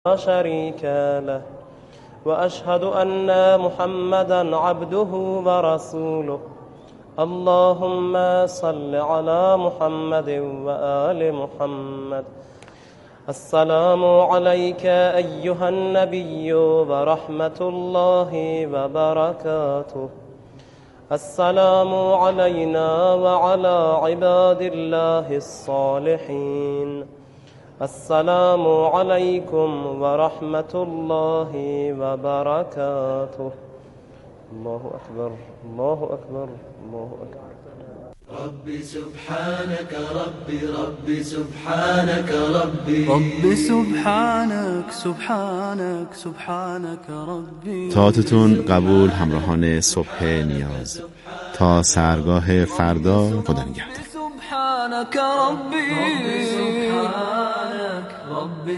لا شريك له وأشهد أن محمدا عبده ورسوله اللهم صل على محمد وآل محمد. السلام عليك أيها النبي ورحمة الله وبركاته. السلام علينا وعلى عباد الله الصالحين. السلام عليكم ورحمة الله وبركاته. الله أكبر الله أكبر الله أكبر. ربي سبحانك ربي سبحانك ربي سبحانك سبحانك سبحانك ربي. طاعتتون قبول همراهان صبح نیاز. تا سحرگاه فردا خدا نگهدار. سبحانك ربي سبحانك ربي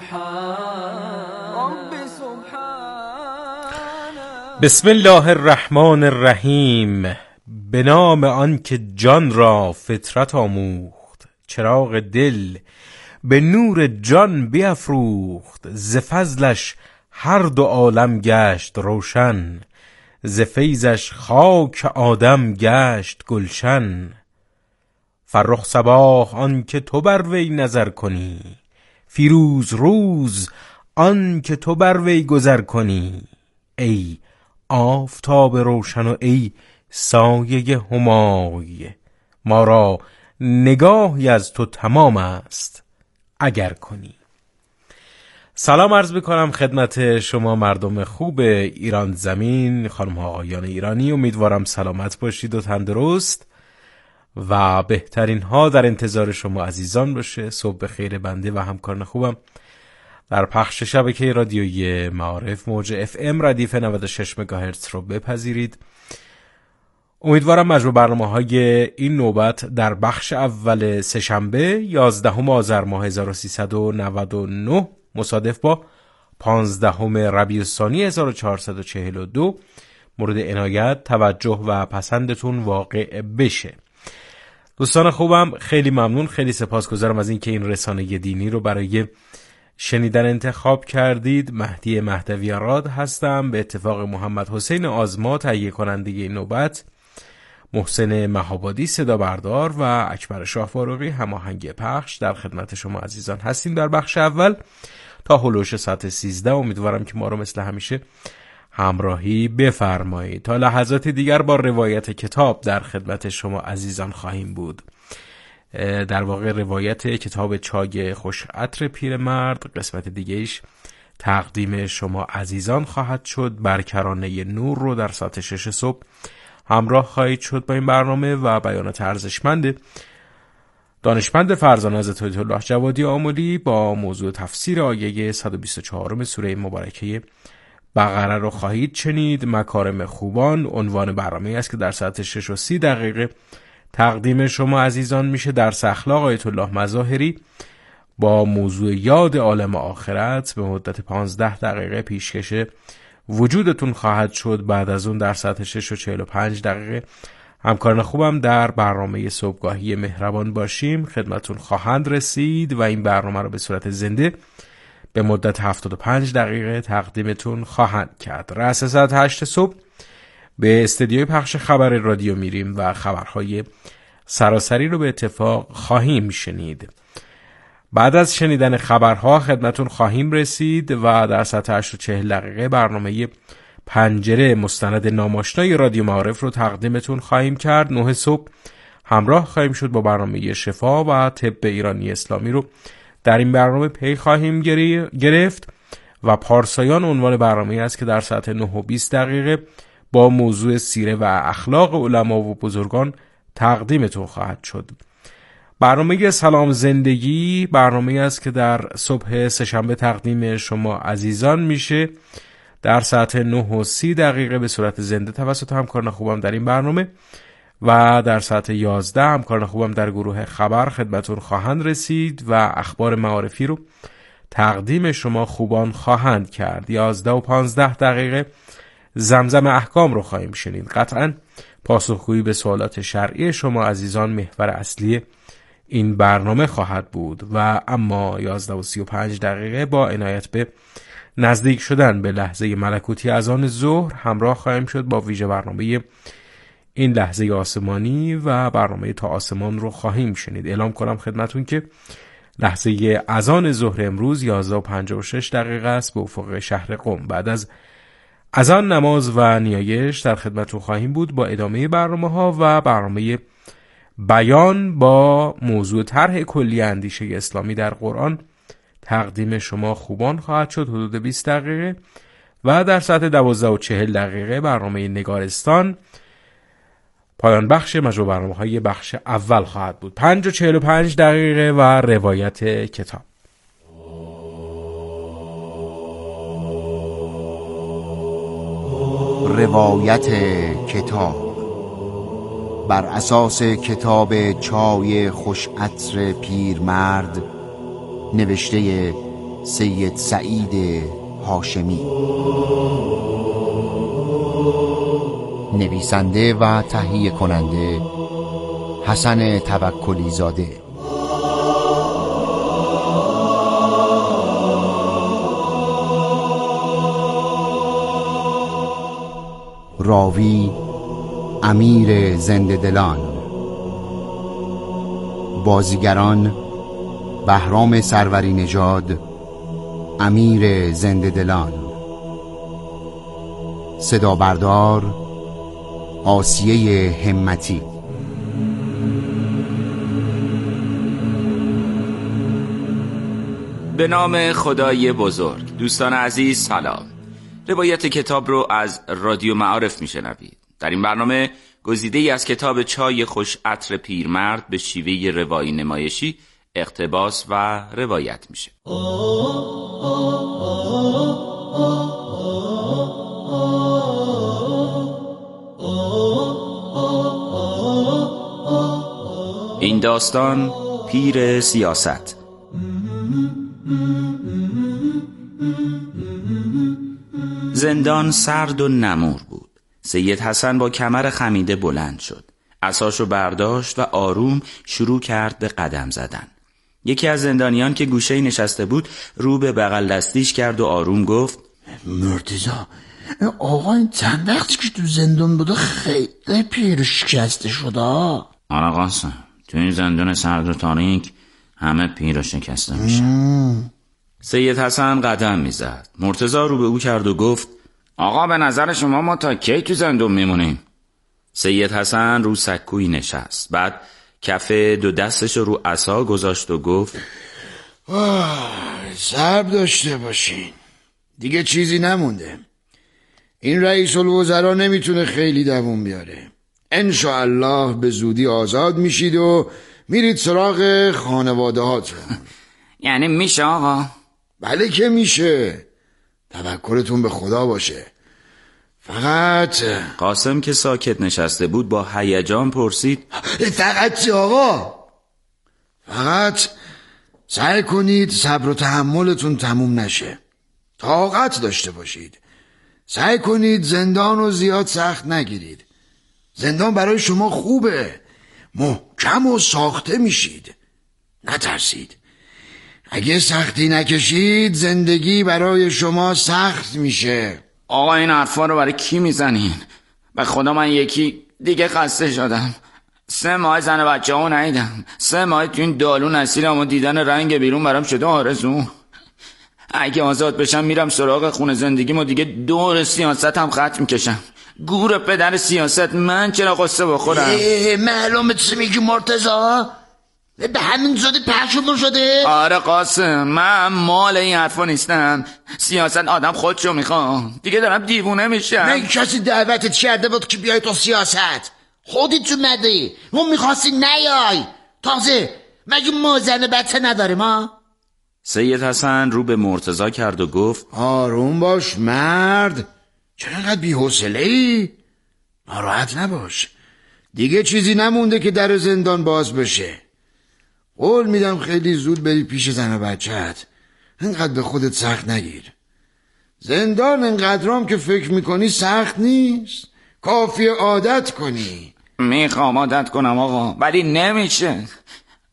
سبحانك. بسم الله الرحمن الرحیم. به نام آن که جان را فطرت آموخت، چراغ دل به نور جان بیفروخت. ز فضلش هر دو عالم گشت روشن، ز فیضش خاک آدم گشت گلشن. فرخ صباح آن که تو بر وی نظر کنی، فیروز روز آن که تو بر وی گذر کنی. ای آفتاب روشن و ای سایه همای، ما را نگاهی از تو تمام است اگر کنی. سلام عرض میکنم خدمت شما مردم خوب ایران زمین، خانم ها آقایان ایرانی. امیدوارم سلامت باشید و تندرست و بهترین ها در انتظار شما عزیزان باشه. صبح بخیر بنده و همکاران خوبم در پخش شبکه رادیویی معارف موج FM ردیف 96 مگاهرتز رو بپذیرید. امیدوارم مجموع برنامه‌های این نوبت در بخش اول سه‌شنبه 11 آذر ماه 1399 مصادف با 15 ربیع الثانی 1442 مورد عنایت، توجه و پسندتون واقع بشه. دوستان خوبم، خیلی ممنون، خیلی سپاسگزارم از اینکه این رسانه دینی رو برای شنیدن انتخاب کردید. مهدی مهدوی راد هستم. به اتفاق محمد حسین آزما تهیه کننده این نوبت، محسن مهابادی صدا بردار و اکبر شاه فاروقی هماهنگ پخش در خدمت شما عزیزان هستیم در بخش اول تا هلوش ساعت 13. امیدوارم که ما رو مثل همیشه همراهی بفرمایید. تا لحظات دیگر با روایت کتاب در خدمت شما عزیزان خواهیم بود. در واقع روایت کتاب چای خوش عطر پیرمرد قسمت دیگه ایش تقدیم شما عزیزان خواهد شد. برکرانه نور رو در ساعت 6 صبح همراه خواهید شد با این برنامه و بیانات ارزشمند دانشمند فرزانه حضرت آیت الله جوادی آملی با موضوع تفسیر آیه 124 سوره مبارکه بقره رو خواهید شنید. مکارم خوبان عنوان برنامه است که در ساعت 6:30 تقدیم شما عزیزان میشه. درس اخلاق آیت الله مظاهری با موضوع یاد عالم آخرت به مدت 15 پیشکش وجودتون خواهد شد. بعد از اون در ساعت 6:45 همکاران خوبم در برنامه صبحگاهی مهربان باشیم خدمتون خواهند رسید و این برنامه رو به صورت زنده به مدت 75 دقیقه تقدیمتون خواهند کرد. رأس ساعت 8 صبح به استدیوی پخش خبر رادیو میریم و خبرهای سراسری رو به اتفاق خواهیم شنید. بعد از شنیدن خبرها خدمتون خواهیم رسید و در ساعت 8:40 برنامه پنجره مستند ناماشنای رادیو معارف رو تقدیمتون خواهیم کرد. 9 صبح همراه خواهیم شد با برنامه شفا و طب ایرانی اسلامی رو در این برنامه پی خواهیم گرفت و پارسایان عنوان برنامه است که در ساعت 9:20 با موضوع سیره و اخلاق علما و بزرگان تقدیمتون خواهد شد. برنامه سلام زندگی برنامه است که در صبح سه‌شنبه تقدیم شما عزیزان میشه در ساعت 9:30 به صورت زنده توسط همکاران خوبم در این برنامه و در ساعت 11 همکاران خوبم در گروه خبر خدمتون خواهند رسید و اخبار معارفی رو تقدیم شما خوبان خواهند کرد. 11:15 زمزم احکام رو خواهیم شنید. قطعاً پاسخگویی به سوالات شرعی شما عزیزان محور اصلی این برنامه خواهد بود و اما 11:35 با عنایت به نزدیک شدن به لحظه ملکوتی اذان ظهر همراه خواهیم شد با ویژه برنامه این لحظه آسمانی و برنامه تا آسمان رو خواهیم شنید. اعلام کنم خدمتون که لحظه اذان ظهر امروز 11:56 است به افق شهر قم. بعد از اذان نماز و نیایش در خدمتون خواهیم بود با ادامه برنامه ها و برنامه بیان با موضوع طرح کلی اندیشه اسلامی در قرآن تقدیم شما خوبان خواهد شد حدود 20 دقیقه و در ساعت 12:40 برنامه نگارستان پایان بخش مجموع برنامه‌های بخش اول خواهد بود. 5:45 و روایت کتاب. روایت کتاب بر اساس کتاب چای خوش عطر پیرمرد نوشته سید سعید هاشمی، نویسنده و تهیه کننده حسن توکلی زاده. راوی امیر زنده دلان. بازیگران بهرام سروری نژاد امیر زنده دلان، صدا بردار آسیه همتی. به نام خدای بزرگ. دوستان عزیز سلام. روایت کتاب رو از رادیو معارف میشنوید. در این برنامه گزیده‌ای از کتاب چای خوش عطر پیرمرد به شیوه روایی نمایشی اقتباس و روایت میشه. این داستان پیر سیاست. زندان سرد و نمور بود. سید حسن با کمر خمیده بلند شد. عصاشو برداشت و آروم شروع کرد به قدم زدن. یکی از زندانیان که گوشه‌ای نشسته بود رو به بغل دستیش کرد و آروم گفت: مرتضی آقا این چند وقتی که تو زندان بوده خیلی پیر شکسته شده. آره قاسم، تو این زندان سرد و تاریک همه پیر شکسته میشه. سید حسن قدم میزد. مرتضی رو به او کرد و گفت: آقا به نظر شما ما تا کی تو زندان میمونیم؟ سید حسن رو سکویی نشست. بعد کف دو دستش رو عصا گذاشت و گفت: صبر داشته باشین، دیگه چیزی نمونده. این رئیس الوزراء نمیتونه خیلی دووم بیاره. انشاءالله به زودی آزاد میشید و میرید سراغ خانواده هاتون. یعنی میشه آقا؟ بله که میشه، توکلتون به خدا باشه. فقط قاسم که ساکت نشسته بود با هیجان پرسید: فقط چی آقا؟ فقط سعی کنید صبر و تحملتون تموم نشه، طاقت داشته باشید. سعی کنید زندان رو زیاد سخت نگیرید. زندان برای شما خوبه، محکم و ساخته میشید. نترسید. اگه سختی نکشید زندگی برای شما سخت میشه. آقا این حرفا رو برای کی میزنین؟ به خدا من یکی دیگه خسته شدم. 3 ماه زن بچه ها ندیدم. 3 ماه تو این دالون اسیرم و دیدن رنگ بیرون برام شده آرزو. اگه آزاد بشم میرم سراغ خونه زندگیم و دیگه دور سیاست هم خط میکشم. گور پدر سیاست، من چرا قصه بخورم؟ معلومه چی میگی مرتضی؟ به همین زودی پشمون شده؟ آره قاسم، من مال این حرفا نیستم. سیاست آدم خودشو میخواد. دیگه دارم دیوونه میشم. من کسی دعوتت کرده بود که بیای تو سیاست؟ خودت اومدی، اون میخواستی نیای. تازه مگه ما زن بچه نداریم ها؟ سید حسن رو به مرتضی کرد و گفت: آروم باش مرد، چرا اینقدر بی‌حوصله‌ای؟ ناراحت نباش، دیگه چیزی نمونده که در زندان باز بشه. قول میدم خیلی زود بری پیش زن و بچه‌ت. اینقدر به خودت سخت نگیر. زندان اینقدرام که فکر میکنی سخت نیست، کافیه عادت کنی. میخوام عادت کنم آقا، ولی نمیشه.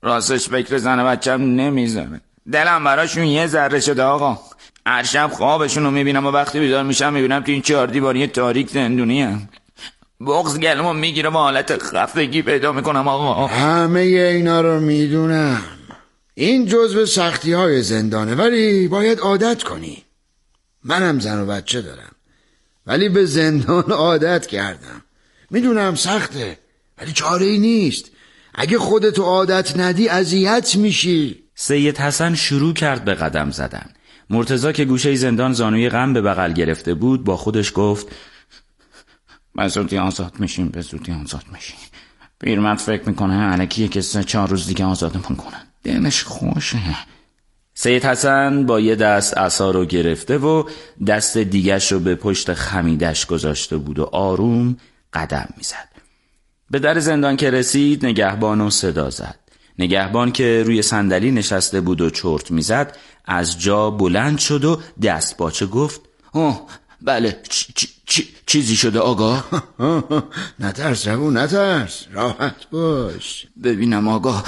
راستش فکر زن و بچم نمیذاره. دلم براشون یه ذره شده آقا. هر شب خوابشون رو میبینم و وقتی بیدار میشم میبینم تو این 4 دیواری تاریک زندونی هم. بغض گلمو میگیره و حالت خفگی پیدا میکنم آقا. همه اینا رو میدونم. این جزو سختی های زندانه، ولی باید عادت کنی. منم زن و بچه دارم، ولی به زندان عادت کردم. میدونم سخته، ولی چاره ای نیست. اگه خودتو عادت ندی اذیت میشی. سید حسن شروع کرد به قدم زدن. مرتضی که گوشه زندان زانوی غم به بغل گرفته بود با خودش گفت به زودی آزاد میشیم، به زودی آزاد میشیم. پیرمرد فکر میکنه الکیه که 3-4 روز دیگه آزادمون کنن. دلش خوشه. سید حسن با یه دست عصا رو گرفته و دست دیگش رو به پشت خمیدش گذاشته بود و آروم قدم میزد. به در زندان که رسید نگهبان رو صدا زد. نگهبان که روی صندلی نشسته بود و چرت میزد از جا بلند شد و دست باچه گفت بله چیزی شده آقا؟ نترس جوون، نترس، راحت باش. ببینم آقا،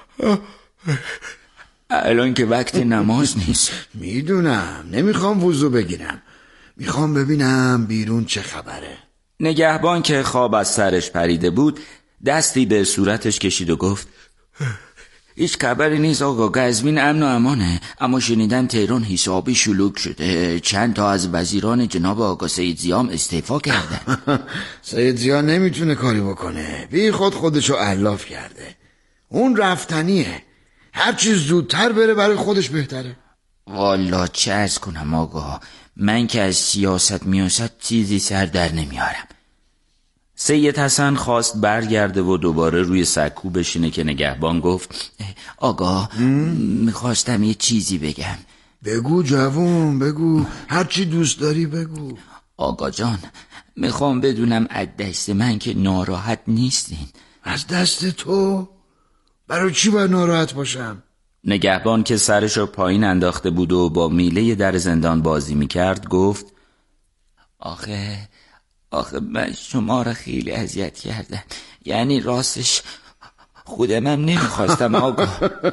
الان که وقت نماز نیست. میدونم، نمیخوام وضو بگیرم، میخوام ببینم بیرون چه خبره. نگهبان که خواب از سرش پریده بود دستی به صورتش کشید و گفت هیچ خبری نیست آقا، قزوین امن و امانه، اما شنیدم تهران حسابی شلوغ شده. چند تا از وزیران جناب آقا سید ضیا استعفا کردن. سید ضیا نمیتونه کاری بکنه، بی خودشو علاف کرده. اون رفتنیه، هر چیز زودتر بره برای خودش بهتره. والا چه از کنم آقا، من که از سیاست چیزی سر در نمیارم. سید حسن خواست برگرده و دوباره روی سکو بشینه که نگهبان گفت آقا میخواستم یه چیزی بگم. بگو جوون، بگو، هر چی دوست داری بگو. آقا جان، میخوام بدونم از دست من که ناراحت نیستین. از دست تو؟ برای چی باید ناراحت باشم؟ نگهبان که سرشو پایین انداخته بود و با میله در زندان بازی میکرد گفت آخه من شما را خیلی اذیت کردم. یعنی راستش خودم هم نمیخواستم آقا.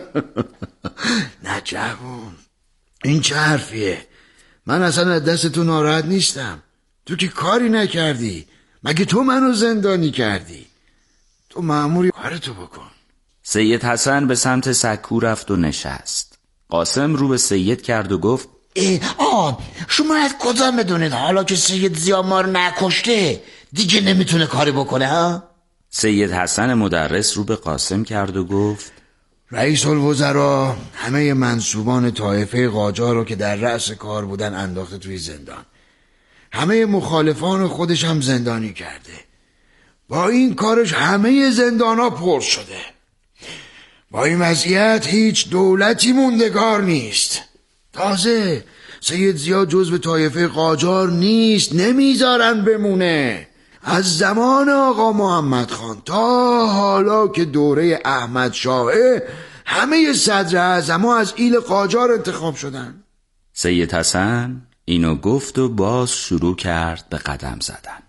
نه جوون، این چه حرفیه؟ من اصلا از دست تو ناراحت نیستم. تو که کاری نکردی، مگه تو منو زندانی کردی؟ تو مأموری کارتو بکن. سید حسن به سمت سکو رفت و نشست. قاسم رو به سید کرد و گفت شما از کجا میدونید حالا که سید ضیا ما رو نکشته دیگه نمیتونه کاری بکنه ها؟ سید حسن مدرس رو به قاسم کرد و گفت رئیس الوزراء همه منصوبان طایفه قاجار رو که در رأس کار بودن انداخته توی زندان. همه مخالفان خودش هم زندانی کرده. با این کارش همه زندانا پر شده. با این وضعیت هیچ دولتی موندگار نیست. تازه سید ضیا جزو طایفه قاجار نیست، نمیذارن بمونه. از زمان آقا محمد خان تا حالا که دوره احمد شاهه همه صدر اعظما از ایل قاجار انتخاب شدن. سید حسن اینو گفت و باز شروع کرد به قدم زدن.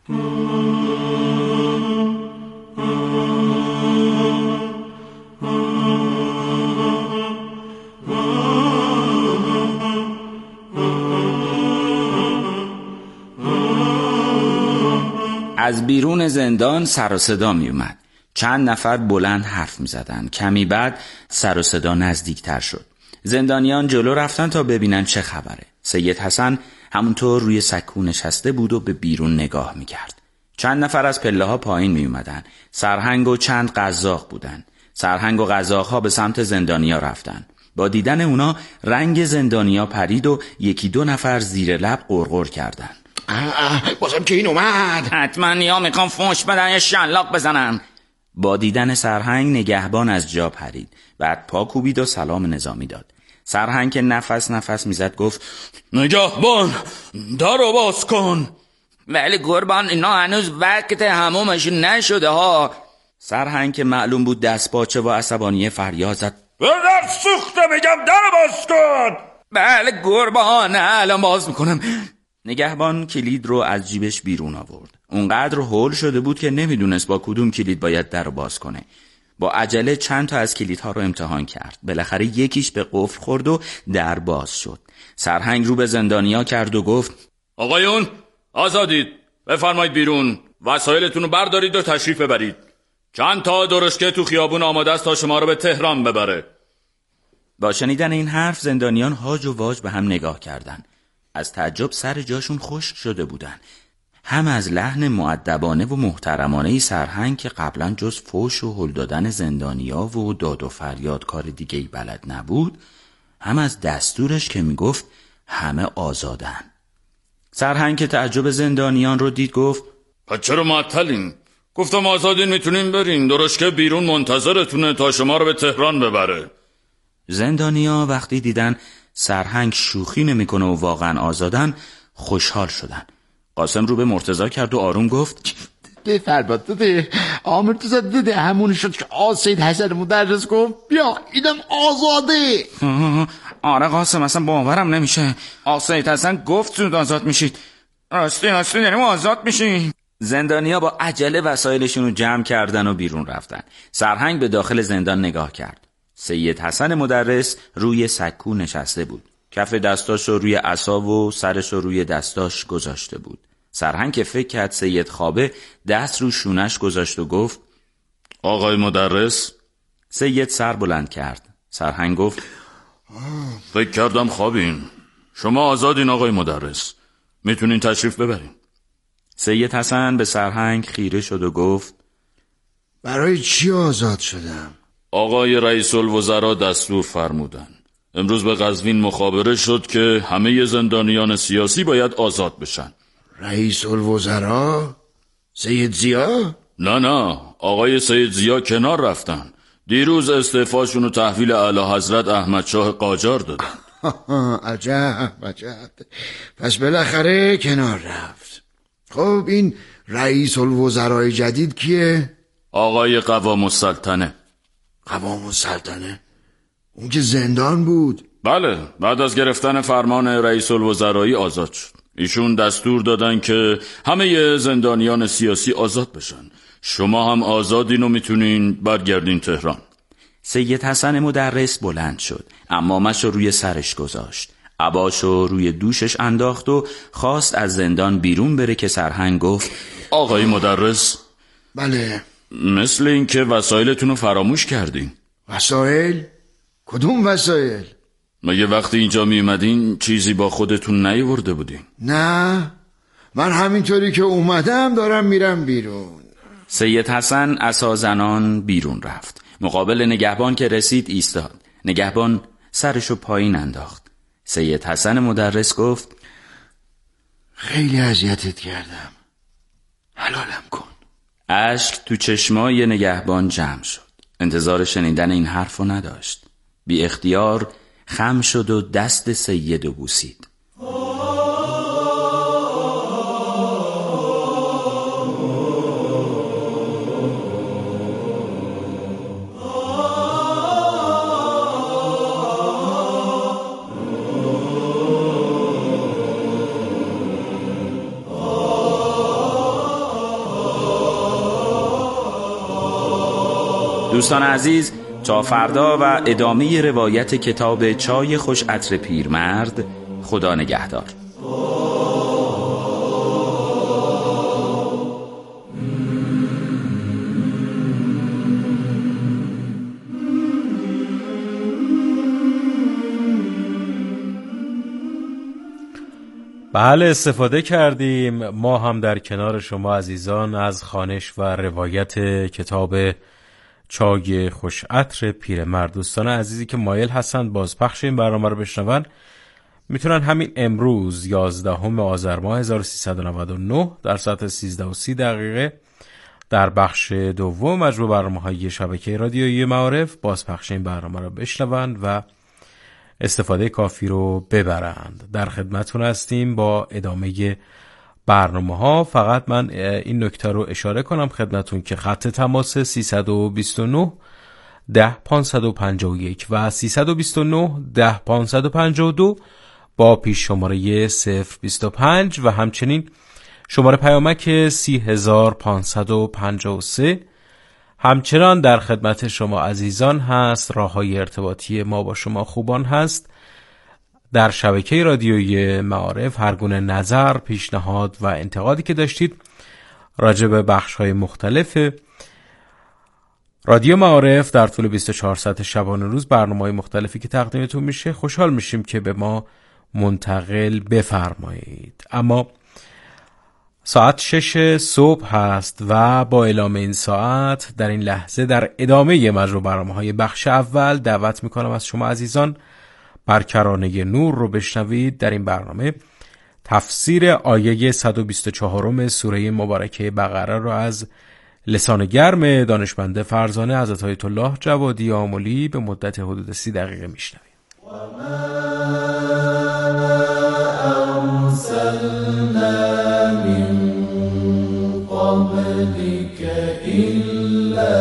از بیرون زندان سر و صدا می اومد. چند نفر بلند حرف می زدن. کمی بعد سر و صدا نزدیکتر شد. زندانیان جلو رفتن تا ببینن چه خبره. سید حسن همونطور روی سکو نشسته بود و به بیرون نگاه می کرد. چند نفر از پله ها پایین می اومدن. سرهنگ و چند قزاق بودن. سرهنگ و قزاق ها به سمت زندانیا رفتن. با دیدن اونا رنگ زندانیا پرید و 1-2 نفر زیر لب غرغر کردن. بازم که این اومد. حتما یا میخوام فوش بدن یا شلاق بزنن. با دیدن سرهنگ نگهبان از جا پرید. بعد پا کوبید و سلام نظامی داد. سرهنگ که نفس میزد گفت نگهبان درو باز کن. ولی قربان اینا هنوز وقت همومش نشده ها. سرهنگ که معلوم بود دست باچه و عصبانی فریاد زد در سوخته میگم درو باز کن. بله قربان الان باز میکنم. نگهبان کلید رو از جیبش بیرون آورد. اونقدر هول شده بود که نمیدونست با کدوم کلید باید در رو باز کنه. با عجله چند تا از کلیدها رو امتحان کرد. بالاخره یکیش به قفل خورد و در باز شد. سرهنگ رو به زندانیا کرد و گفت آقایون آزادید، بفرمایید بیرون، وسایلتون رو بردارید و تشریف ببرید. چند تا درشکه تو خیابون آماده است تا شما رو به تهران ببره. با شنیدن این حرف زندانیان هاج و واج به هم نگاه کردند. از تعجب سر جاشون خشک شده بودن. هم از لحن مؤدبانه و محترمانه سرهنگ که قبلا جز فوش و هل دادن زندانیا و داد و فریاد کار دیگه‌ای بلد نبود، هم از دستورش که میگفت همه آزادن. سرهنگ که تعجب زندانیان رو دید گفت پس چرا معطلین؟ گفتم آزادین، میتونین برین، درشکه بیرون منتظرتونه تا شما رو به تهران ببره. زندانیا وقتی دیدن سرهنگ شوخی نمیکنه و واقعا آزادن خوشحال شدن. قاسم رو به مرتضی کرد و آروم گفت بفرماد داده آمرتضی دیده همون شد که سید حسن مدرس گفت بیا اینم آزاده. آره قاسم، اصلا باورم نمیشه. سید حسن گفت زود آزاد میشید. راستی داریم آزاد میشیم. زندانیا با عجله وسایلشون رو جمع کردن و بیرون رفتن. سرهنگ به داخل زندان نگاه کرد. سید حسن مدرس روی سکو نشسته بود. کف دستاش رو روی عصا و سرش رو روی دستاش گذاشته بود. سرهنگ که فکر کرد سید خوابه، دست رو شونش گذاشت و گفت آقای مدرس. سید سر بلند کرد. سرهنگ گفت فکر کردم خوابین. شما آزادین آقای مدرس، میتونین تشریف ببرین. سید حسن به سرهنگ خیره شد و گفت برای چی آزاد شدم؟ آقای رئیس الوزراء دستور فرمودن. امروز به قزوین مخابره شد که همه زندانیان سیاسی باید آزاد بشن. رئیس الوزراء؟ سید زیا؟ نه، آقای سید زیا کنار رفتن. دیروز استعفاشون رو تحویل اعلی حضرت احمد شاه قاجار دادن. عجب. پس بالاخره کنار رفت. خب این رئیس الوزراء جدید کیه؟ آقای قوام السلطنه. قوام السلطنه؟ اون که زندان بود. بله، بعد از گرفتن فرمان رئیس الوزرایی آزاد شد. ایشون دستور دادن که همه زندانیان سیاسی آزاد بشن. شما هم آزادین و میتونین برگردین تهران. سید حسن مدرس بلند شد، عمامش رو روی سرش گذاشت، عباشو روی دوشش انداخت و خواست از زندان بیرون بره که سرهنگ گفت آقای مدرس. بله. مثل این که وسایلتون رو فراموش کردین. وسایل؟ کدوم وسایل؟ مگه وقتی اینجا می اومدین چیزی با خودتون نیاورده بودین؟ نه، من همینطوری که اومدم دارم میرم بیرون. سید حسن عصا زنان بیرون رفت. مقابل نگهبان که رسید ایستاد. نگهبان سرشو پایین انداخت. سید حسن مدرس گفت خیلی اذیتت کردم، حلالم کن. اشک تو چشمای نگهبان جمع شد. انتظار شنیدن این حرفو نداشت. بی اختیار خم شد و دست سیدو بوسید. دوستان عزیز، تا فردا و ادامه روایت کتاب چای خوش عطر پیرمرد. خدا نگهدار. بله، استفاده کردیم ما هم در کنار شما عزیزان از خوانش و روایت کتاب چای خوش عطر پیرمرد. دوستان عزیزی که مایل هستند بازپخش این برنامه رو بشنون میتونن همین امروز 11 آذر ماه 1399 در ساعت 13:30 در بخش دوم مجموع برنامه‌های شبکه رادیویی معارف بازپخش این برنامه رو بشنوند و استفاده کافی رو ببرند. در خدمتتون هستیم با ادامه برنامه‌ها. فقط من این نکته رو اشاره کنم خدمتتون که خط تماس 329 10 551 و 329 10 552 با پیش شماره 025 و همچنین شماره پیامک 30553 همچنان در خدمت شما عزیزان هست. راه‌های ارتباطی ما با شما خوبان هست. در شبکه رادیویی معارف هر گونه نظر، پیشنهاد و انتقادی که داشتید راجع به بخش‌های مختلف رادیو معارف در طول 24 ساعت شبانه روز برنامه‌های مختلفی که تقدیمتون میشه خوشحال میشیم که به ما منتقل بفرمایید. اما ساعت 6 صبح هست و با اعلام این ساعت در این لحظه در ادامه مجموع برنامه‌های بخش اول دعوت میکنم از شما عزیزان بر کرانه نور رو بشنوید. در این برنامه تفسیر آیه 124 سوره مبارکه بقره رو از لسان گرم دانشمند فرزانه حضرت آیت الله جوادی آملی به مدت حدود 30 دقیقه میشنوید. قبلك إلا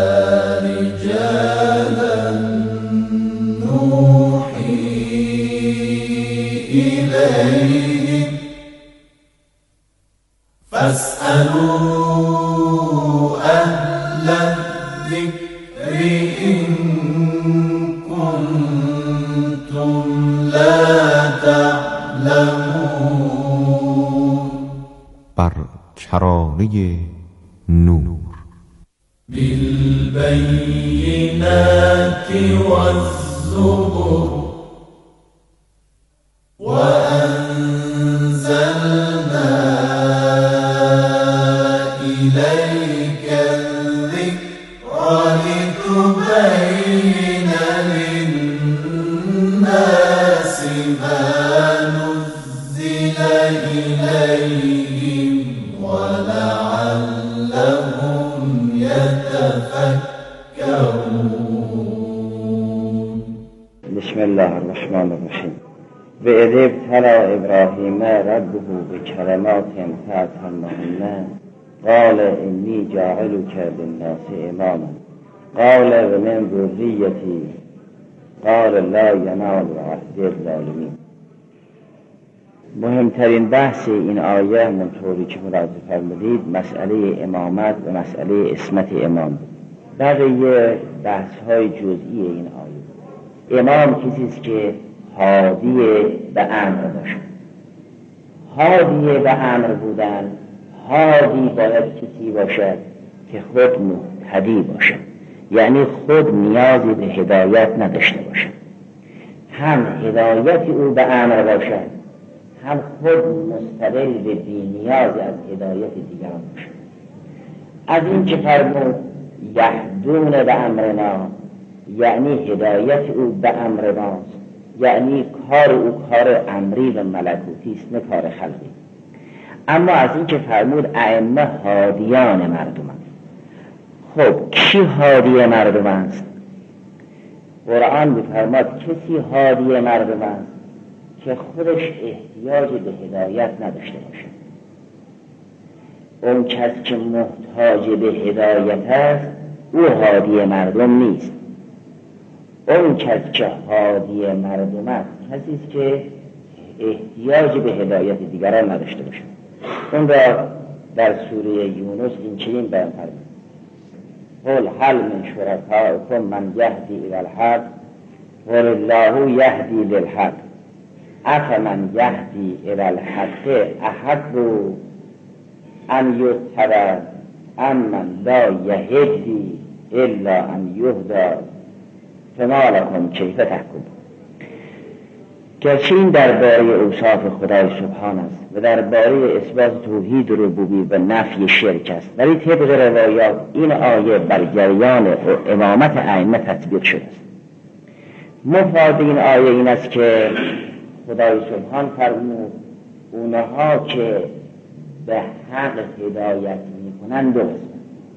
رجالا نوحي إليهم فاسألوا أهل الذكر إن كنتم لا تعلمون. بر کرانه نور بالبينات والزبر وأنزلنا إليك الذكر لتبين للناس ما نزل إليهم ولعلهم يتفكرون. بسم الله الرحمن الرحیم. و اذ ابتلی ابراهیم ربه بکلمات فاتمهن قال انی جاعلک للناس اماما قال و من ذریتی قال لا ینال عهد الظالمین. مهمترین بحث این آیه همونطوری که ملاحظه فرمودید مسئله امامت و مسئله عصمت امام بود. بقیه بحث های جزئی این آیه. امام کسی است که هادی به امر باشد. هادی به امر بودن، هادی باید کسی باشد که خود مهتدی باشد، یعنی خود نیازی به هدایت نداشته باشد، هم هدایت او به امر باشد، هم خود مستقل به بی‌نیاز از هدایت دیگران باشد. از این که فرمود یهدون به امرنا، یعنی هدایت او به امر ماست، یعنی کار او کار امری و ملکوتی است نه کار خلقی. اما از این که فرمود ائمه هادیان مردم است. خب کی هادی مردم است؟ قرآن می‌فرماید کسی هادی مردم است که خودش احتیاج به هدایت نداشته باشد. اون کس که محتاج به هدایت است او هادی مردم نیست. اون کس که هادی مردم است کسی است که احتیاج به هدایت دیگران نداشته باشد. اون را در سوره یونس این چنین بیان فرمود: قل هل من شرکائکم من یهدی الی الحق قل الله یهدی للحق افمن یهدی الی الحق احق ان یتبع امن لا یهدی الا ان یهدی فما لکم کیف تحکمون. گرچه این درباره اوصاف خدای سبحان است و درباره اثبات توحید ربوبی و نفی شرک است، ولی طبق روایات این آیه بر جریان امامت ائمه تطبیق شده است. مفاد این آیه این است که خدای سبحان فرمود اونها که به حق هدایت میکنند دو قسم.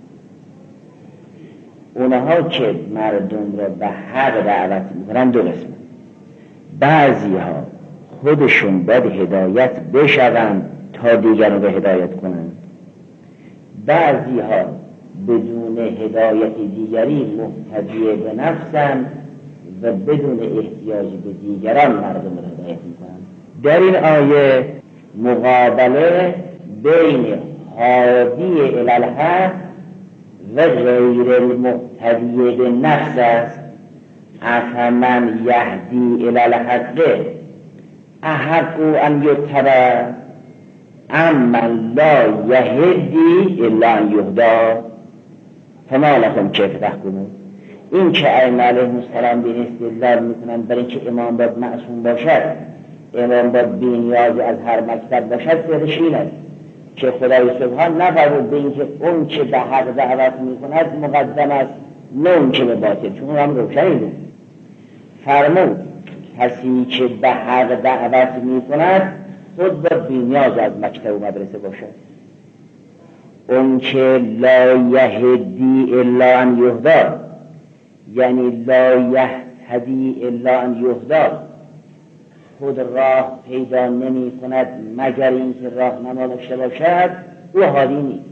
اونها که مردم را به حق دعوت میکنند دو قسم. بعضی ها خودشون باید هدایت بشوند تا دیگران را هدایت کنند، بعضی ها بدون هدایت دیگری مهتدی به نفسند و بدون احتیاج به دیگران مردم را هدایت میکنند. در این آیه مقابله بین هادی الی الحق و غیر المهتدی به نفس است. افمن یهدی الی الحق احق ان یتبع امن لا یهدی الا ان یهدی فما لکم کیف تحکمون. این که ائمه علیهم السلام به استدلال میکنن برای اینکه امام باید معصوم باشد، امام باید بی‌نیاز از هر مکتب باشد، سرش این است که خدای سبحان نفرمود به اینکه اون که به حق دعوت میکند مقدم است نه اون که به باطل، چون هم روشنی بود. فرمود کسی که به حق دعوت میکند خود باید بی‌نیاز از مکتب و مدرسه باشد. اون که لا یهدی الا ان یهدی، یعنی لا یهتدی الا ان یهدی، خود راه پیدا نمی کند مگر اینکه راهنما داشته باشد، او هادی نیست.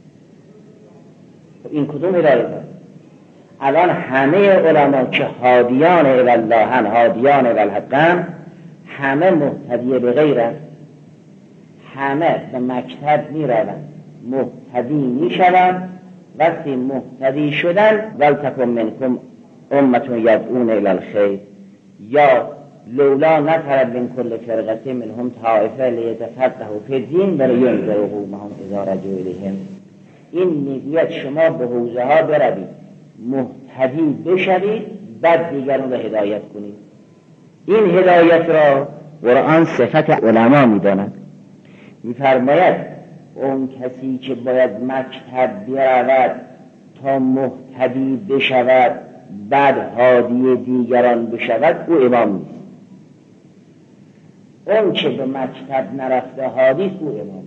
این کدوم هدایت است؟ الان همه علما که هادیان الی الله، هادیان الی الحق، همه مهتدی به غیرند، همه به مکتب می روند، مهتدی می شوند. وقتی مهتدی شدن ولتکن منکم امة یدعون الی الخیر، یا لولا نفر من کل فرقه منهم طائفه لیتفقهوا فی الدین ولینذروا قومهم اذا رجعوا الیهم. این میگوید شما به حوزه ها بروید، مهتدی بشوید، بعد دیگران را هدایت کنید. این هدایت را قرآن صفت علما میداند. میفرماید اون کسی که باید مکتب برود تا مهتدی بشود بعد هادی دیگران بشود، او امام نیست. اون که به مکتب نرفته هادی است، او امام.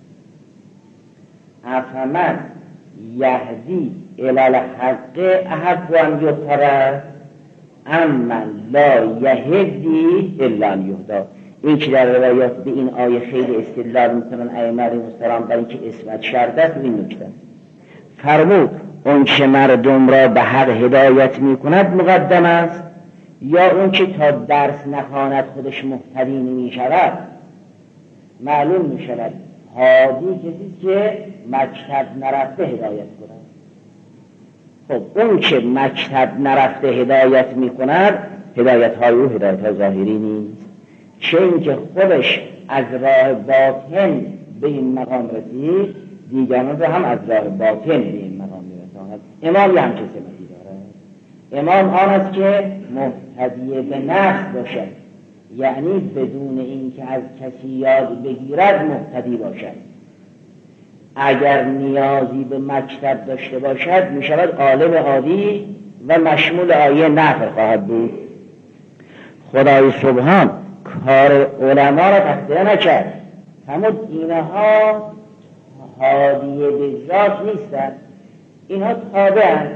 افمن یهدی الی الحق احق ان یتبع امن لا یهدی الا ان یهدی. این که در روایات به این آیه خیلی استدلال میکنن ائمه علیهم السلام برای اینکه اسمت شرط است. این نکته فرمود اون که مردم را به حق هدایت میکند مقدم است، یا اون که تا درس نخواند خودش مهتدی نمی شود. معلوم می شود هادی کسی که مکتب نرفته هدایت کند. خب اون که مکتب نرفته هدایت می کند، هدایت های او هدایت های ظاهری نیست، چه این که خودش از راه باطن به این مقام رسید، دیگران رو هم از راه باطن به این مقام می رساند. امام هم چه سمتی دارد؟ امام آن است که مهتدی به نفس باشد، یعنی بدون این که از کسی یاد بگیرد مهتدی باشد. اگر نیازی به مکتب داشته باشد می شود عالم عادی و مشمول آیه نفر خواهد بود. خدای سبحان کار علما را تخطئه نکرد، فرمود اینها هادی به ذات نیستند، اینها تابعند.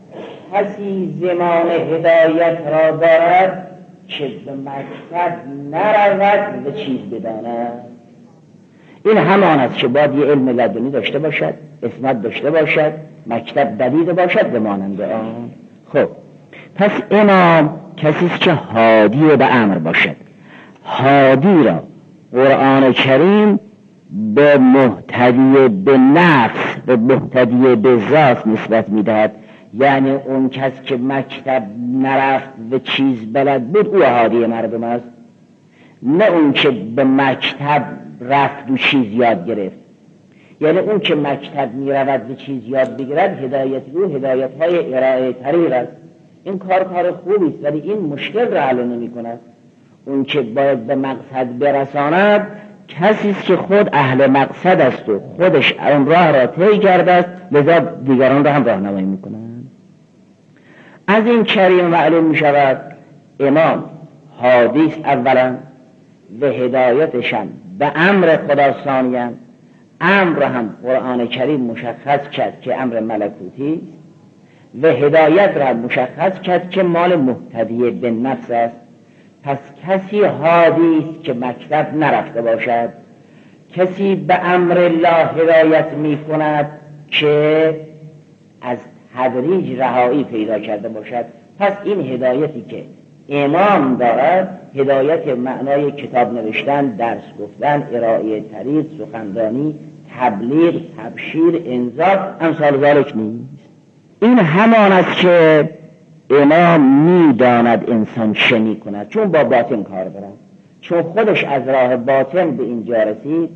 کسی زمان هدایت را دارد که به مکتب نرود و چیز بداند. این همان است که باید یه علم لدنی داشته باشد، اسمت داشته باشد، مکتب دلیل باشد به مانند آن. خب پس امام کسی است که هادی به امر باشد. هادی را قرآن کریم به مهتدی به نفس، به مهتدی به ذات نسبت میدهد. یعنی اون کس که مکتب نرفت و چیز بلد بود، او هادی مردم است، نه اون که به مکتب رفت و چیز یاد گرفت. یعنی اون که مکتب می رود و چیز یاد بگیرد، هدایت او هدایت های ارائه طریق است. این کار خوبی است، ولی این مشکل را حل نمی کند. اون که باید به مقصد برساند کسی است که خود اهل مقصد است و خودش اون راه را طی کرده است، لذا دیگران را هم راهنمایی می کند. از این کریم معلوم می شود امام هادی است اولا و هدایتشان به امر خدا ثانیاً. امر هم قرآن کریم مشخص کرد که امر ملکوتی است و هدایت را مشخص کرد که مال مهتدی به نفس است. پس کسی هادی است که مکتب نرفته باشد، کسی به امر الله هدایت می کند که از تدریج رهایی پیدا کرده باشد. پس این هدایتی که امام دارد، هدایت معنای کتاب نوشتن، درس گفتن، ارائه طریق، سخنرانی، تبلیغ، تبشیر، انذار، امثال ذلک نیست. این همان است که امام میداند انسان چه میکند، چون با باطن کار دارد، چون خودش از راه باطن به اینجا رسید